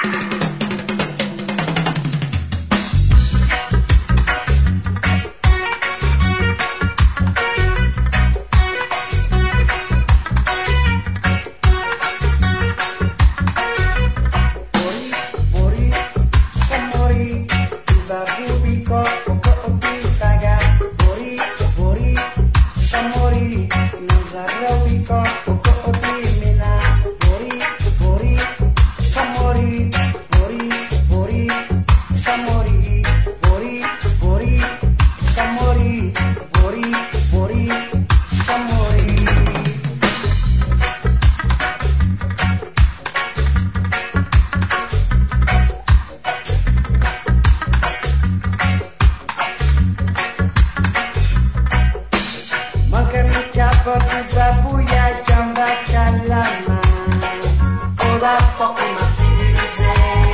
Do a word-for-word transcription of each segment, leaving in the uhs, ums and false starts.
Babuya jamba kalama Oda poki masirize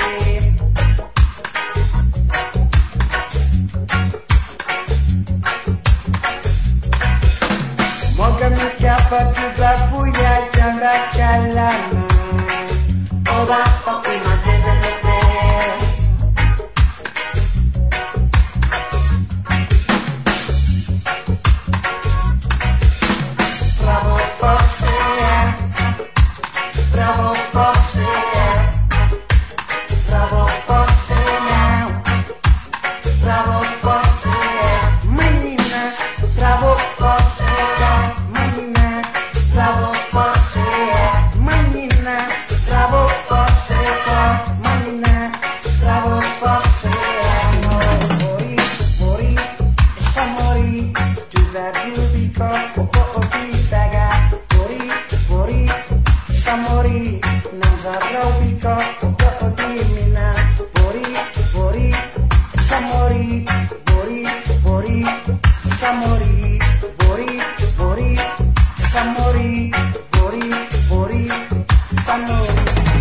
Moga mikapa tu babuya jamba kalama Oda poki masirize Bravo forse, bravo forse, bravo forse now, bravo forse, manina, bravo forse, manina, bravo forse, manina, bravo forse, manina, bravo forse, no, mori, mori, essa mori, tu la giudico, Samori, non saprò dico, dopo dimina, Bori, Bori, Samori, Bori, Bori, Samori, Bori, Bori, Samori, Bori, Bori, Samori.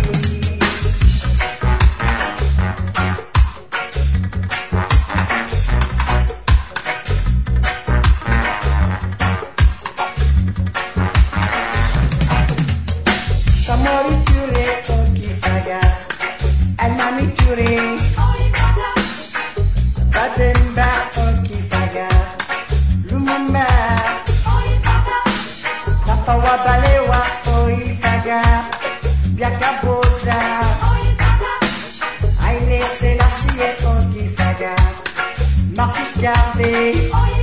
Samori ture oki faga, almami ture, badenda oki faga, lumamba, tapawa balewa oi faga, biaka boja, aile selassie oki faga, Marcus Garvey.